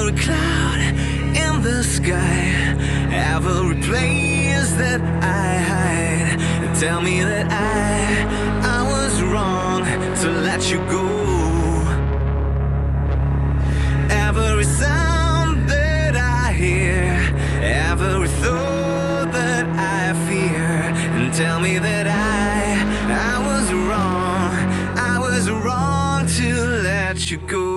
every cloud in the sky, every place that I hide. Tell me that I was wrong to let you go. Every sound that I hear, every thought that I fear, and tell me that I was wrong to let you go.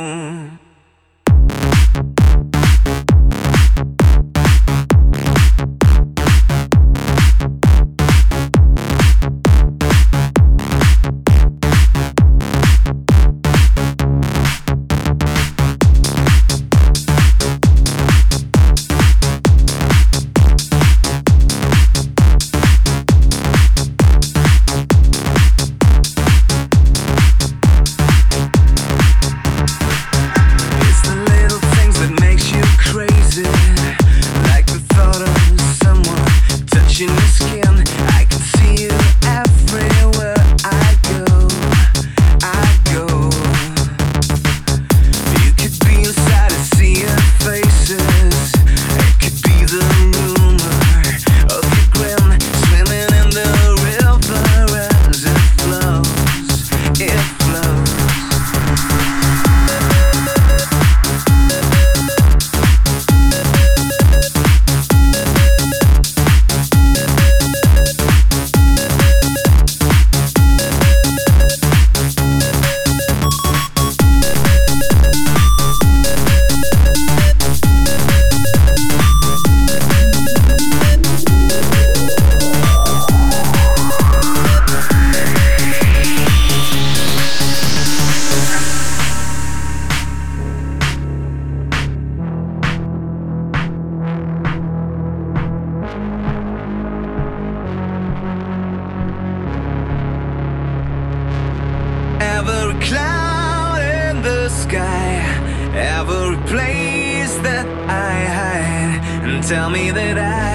Every cloud in the sky, every place that I hide, and tell me that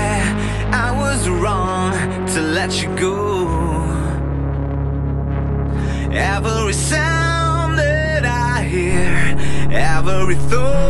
I was wrong to let you go. Every sound that I hear, every thought